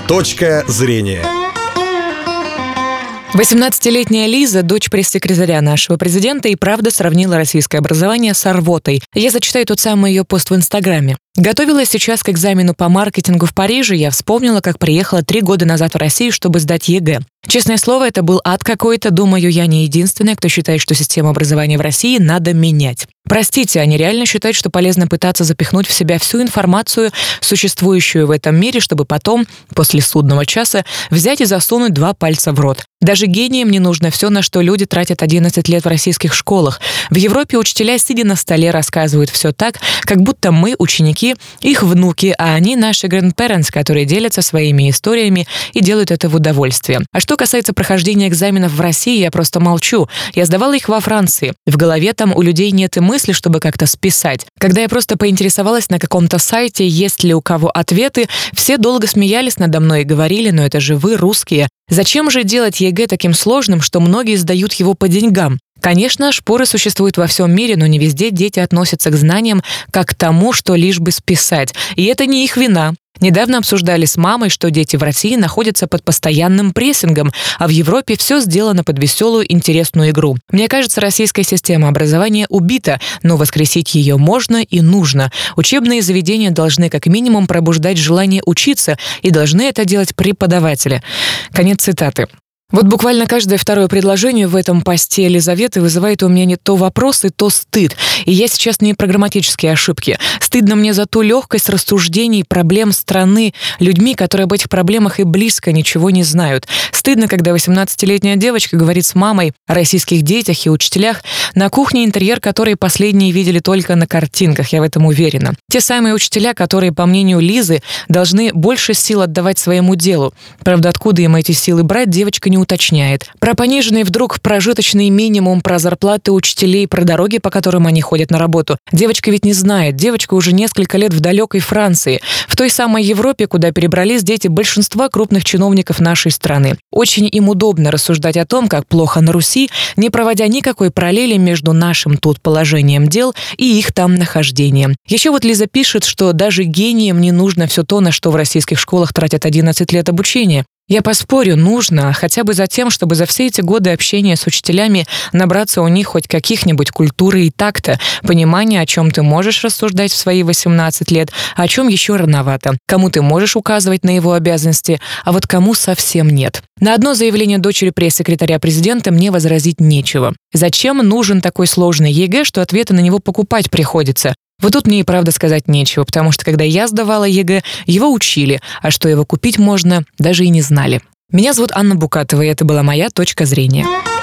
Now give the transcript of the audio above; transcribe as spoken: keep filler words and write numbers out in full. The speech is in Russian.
Точка зрения. восемнадцатилетняя Лиза, дочь пресс-секретаря нашего президента, и правда сравнила российское образование с рвотой. Я зачитаю тот самый ее пост в Инстаграме. Готовилась сейчас к экзамену по маркетингу в Париже, я вспомнила, как приехала три года назад в Россию, чтобы сдать ЕГЭ. Честное слово, это был ад какой-то. Думаю, я не единственная, кто считает, что систему образования в России надо менять. Простите, они реально считают, что полезно пытаться запихнуть в себя всю информацию, существующую в этом мире, чтобы потом, после судного часа, взять и засунуть два пальца в рот. Даже гениям не нужно все, на что люди тратят одиннадцать лет в российских школах. В Европе учителя, сидя на столе, рассказывают все так, как будто мы ученики, их внуки, а они наши grandparents, которые делятся своими историями и делают это в удовольствие. А что касается прохождения экзаменов в России, я просто молчу. Я сдавала их во Франции. В голове там у людей нет и мысли, чтобы как-то списать. Когда я просто поинтересовалась на каком-то сайте, есть ли у кого ответы, все долго смеялись надо мной и говорили: «Ну это же вы, русские. Зачем же делать ЕГЭ таким сложным, что многие сдают его по деньгам?» Конечно, шпоры существуют во всем мире, но не везде дети относятся к знаниям как к тому, что лишь бы списать. И это не их вина. Недавно обсуждали с мамой, что дети в России находятся под постоянным прессингом, а в Европе все сделано под веселую, интересную игру. Мне кажется, российская система образования убита, но воскресить ее можно и нужно. Учебные заведения должны как минимум пробуждать желание учиться, и должны это делать преподаватели. Конец цитаты. Вот буквально каждое второе предложение в этом посте Елизаветы вызывает у меня не то вопросы, то стыд. И я сейчас не про грамматические ошибки. Стыдно мне за ту легкость рассуждений проблем страны людьми, которые об этих проблемах и близко ничего не знают. Стыдно, когда восемнадцатилетняя девочка говорит с мамой о российских детях и учителях на кухне, интерьер который последние видели только на картинках, я в этом уверена. Те самые учителя, которые, по мнению Лизы, должны больше сил отдавать своему делу. Правда, откуда им эти силы брать, девочка не уточняет. Про пониженный вдруг прожиточный минимум, про зарплаты учителей, про дороги, по которым они ходят на работу. Девочка ведь не знает. Девочка уже несколько лет в далекой Франции, в той самой Европе, куда перебрались дети большинства крупных чиновников нашей страны. Очень им удобно рассуждать о том, как плохо на Руси, не проводя никакой параллели между нашим тут положением дел и их там нахождением. Еще вот Лиза пишет, что даже гениям не нужно все то, на что в российских школах тратят одиннадцать лет обучения. Я поспорю, нужно, хотя бы за тем, чтобы за все эти годы общения с учителями набраться у них хоть каких-нибудь культуры и такта, понимания, о чем ты можешь рассуждать в свои восемнадцать лет, а о чем еще рановато, кому ты можешь указывать на его обязанности, а вот кому совсем нет. На одно заявление дочери пресс-секретаря президента мне возразить нечего. Зачем нужен такой сложный ЕГЭ, что ответы на него покупать приходится? Вот тут мне и правда сказать нечего, потому что когда я сдавала ЕГЭ, его учили, а что его купить можно, даже и не знали. Меня зовут Анна Букатова, и это была моя точка зрения.